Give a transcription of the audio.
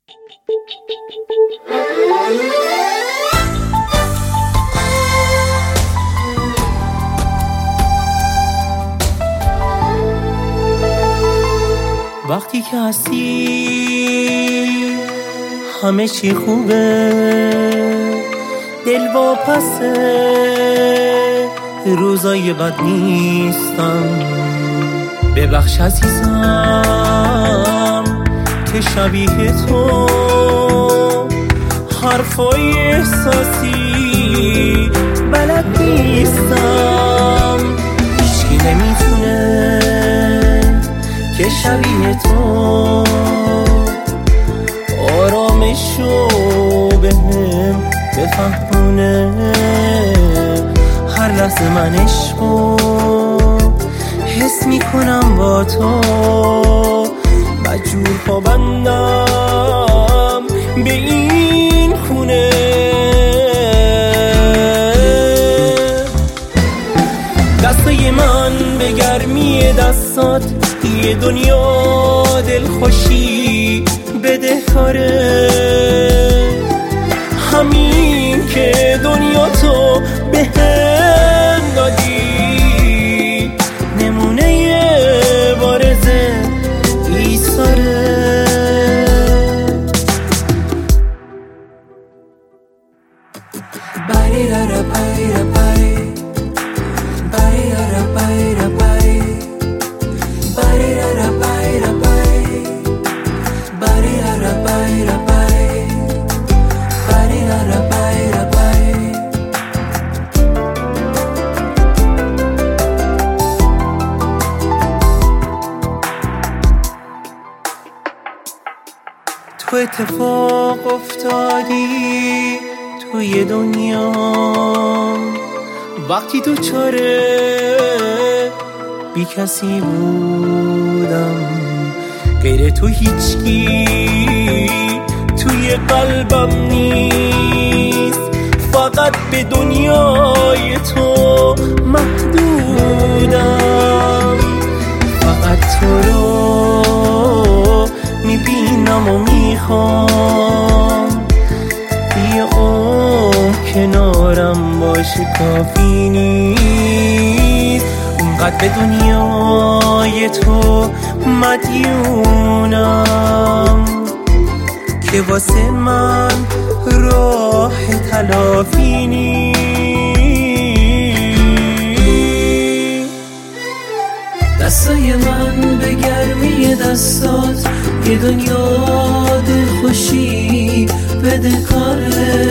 وقتی که هستی همه چی خوبه، دل واپسه، روزای بد نیستم. ببخش عزیزم که شبیه تو حرفای احساسی بلد نیستم. هیچکی نمیتونه که شبیه تو آرامشو بهم بفهمونه. هر لحظه من عشقو حس میکنم با تو، مجبور پابندم به این خونه. دستای من به گرمی دستات یه دنیا دلخوشی بده کاره. همین که دنیا تو بهم دادی نمونه یه بارزه ایساره. باری را باری را باری باری را باری را باری باری را باری را باری باری را باری را باری باری را باری را باری. تو اتفاق افتادی توی دنیا وقتی تو چاره بی کسی بودم. غیر تو هیچکی توی قلبم نیست، فقط به دنیای تو محدودم. فقط تو رو میبینم و میخوام، یه کنارم باشه کافی نیست. اونقدر به دنیای تو مدیونم که واسه من راه تلافی نیست. دستای من به گرمی دستات یه دنیا دلخوشی بده کاره.